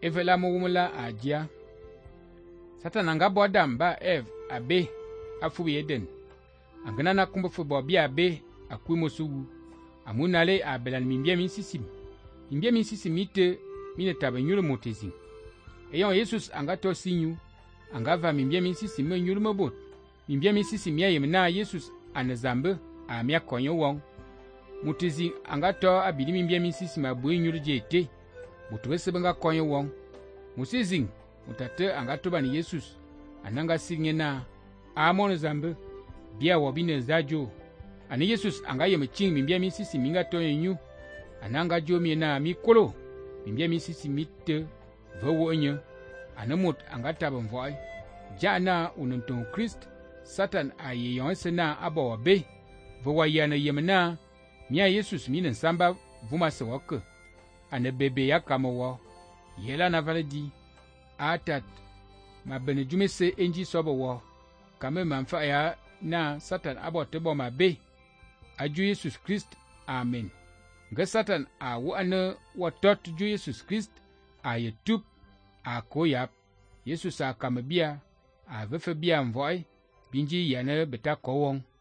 evela mowumla ajia. Satan anga bodam ba abe afu yeden. Angana na kumbo fu bobi abe akwimo sugu. Amunale abelan mimbia minsisim. Mimbia minsisim ite mine tabenyulo motezing. Eyon Jesus anga to sinyu. Anga va mimbia minsisim nyulo mobot. Mimbia minsisim ya yemna Jesus anazambe amia konyo wong. Mutezing anga to abidi mimbia minsisim abuye nyulo jete. Butwese benga konyo wong. Musizing mutate anga to bani Jesus. Ananga singena amon zambe. Bia wabine zajo. Ani Jesus anga yemching mimbia minsisim minga to yenyu. Ananga jo miena mikolo. Mimbia minsisim mitte vowo enye. Anamut anga tabamvoy. Jana unentong Christ. Satan aye yonsena abawa be. Vowa yana yemena. Mia Jesus minen samba vuma sewake. Ane bebe ya kamawa. Yela na valedi. Atat. Ma bene jumese enji sobo wa. Kame manfa ya na Satan abote bo ma be. Aju Jesus Christ. Amen. Nga Satan a wane watot ju Jesus Christ. A ye tup. A koyap. Jesus a kamebia. A vefe bia mvoy. Binji yana beta kowong.